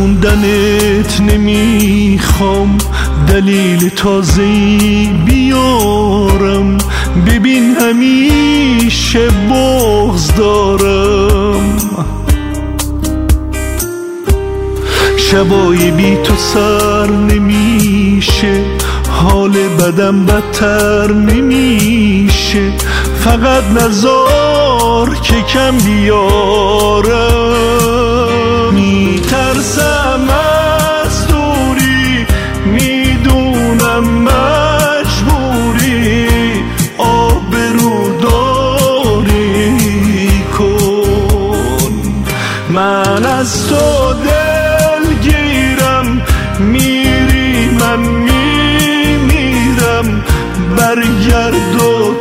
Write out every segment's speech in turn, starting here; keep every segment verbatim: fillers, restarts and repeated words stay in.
موندنت نمیخوام، دلیل تازه‌ای بیارم، ببین همیشه بغض دارم. شبای بی تو سر نمیشه، حال بدم بدتر نمیشه، فقط نذار که کم بیارم. میترسم از دوری، میدونم مجبوری، آبروداری کن. من از تو دلگیرم، میری من میمیرم، برگرد و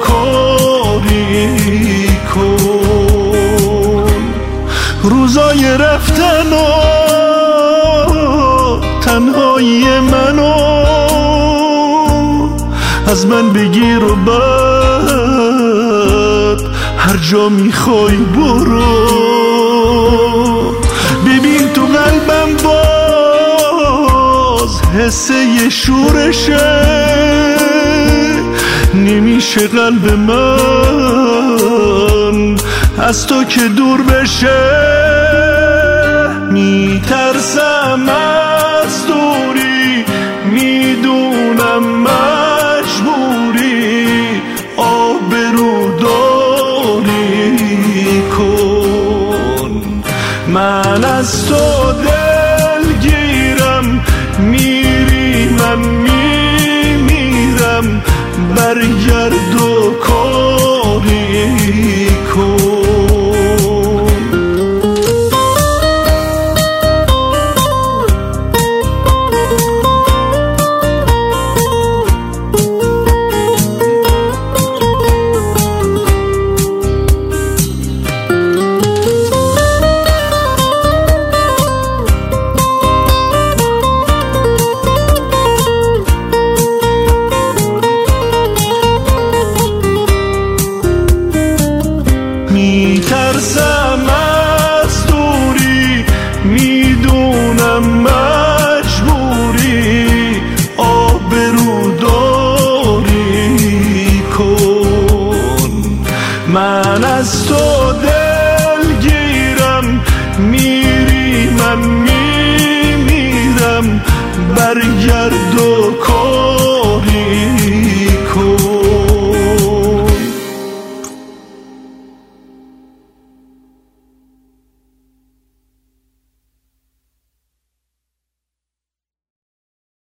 کاری کن. روزای رفتن و تنهایی منو از من بگیر و بعد هر جا میخوای برو. ببین تو قلبم باز حسه یه شورشه، نمیشه قلب من از تو که دور بشه. میترسم از دوری، میدونم مجبوری، آبروداری کن. من از تو